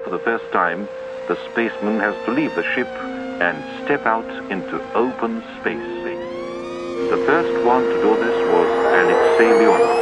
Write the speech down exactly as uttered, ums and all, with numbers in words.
for the first time, the spaceman has to leave the ship and step out into open space. The first one to do this was Alexei Leonov.